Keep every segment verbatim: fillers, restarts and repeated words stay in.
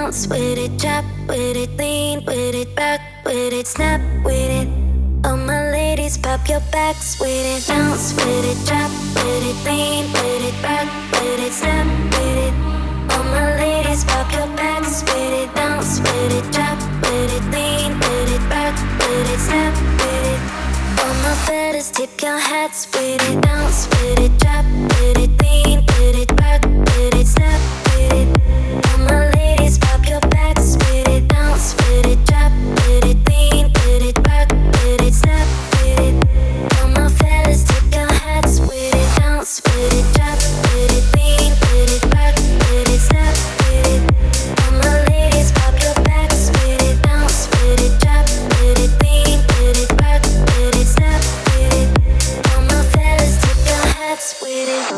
Bounce with it, drop with it, lean with it, rock with it, snap with it. All my ladies, pop your backs with it. Bounce with it, drop with it, lean with it, rock with it, snap with it. All my ladies, pop your backs with it. Bounce with it, drop with it, lean with it, rock with it, snap with it. All my fellas, tip your hats with it. Bounce with it, drop with it, lean with it, rock with it, snap with it. All my ladies, pop your backs with it. Bounce with it, drop with it, lean with it, rock with it, snap with it. All my fellas, tip your hats with it. Bounce with it, drop with it, lean with it, rock with it, snap with it. All my ladies, pop your backs with it. Bounce with it, drop with it, lean with it, rock with it, snap with it. All my fellas, tip your hats with it.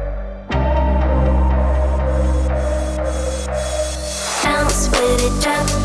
Bounce with it, drop